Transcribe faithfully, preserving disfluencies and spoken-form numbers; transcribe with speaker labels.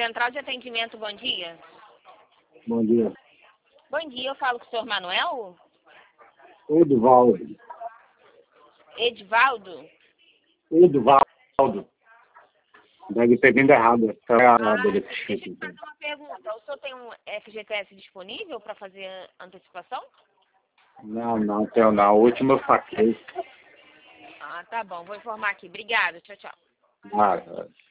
Speaker 1: Central de Atendimento, bom dia.
Speaker 2: Bom dia.
Speaker 1: Bom dia, eu falo com o senhor Manuel?
Speaker 2: Edvaldo.
Speaker 1: Edivaldo?
Speaker 2: Edvaldo. Deve ter vindo errado.
Speaker 1: Ah, deixa eu te fazer uma pergunta. O senhor tem um F G T S disponível para fazer antecipação?
Speaker 2: Não, não tenho não. O último eu saquei.
Speaker 1: Ah, tá bom. Vou informar aqui. Obrigada. Tchau, tchau.
Speaker 2: Ah,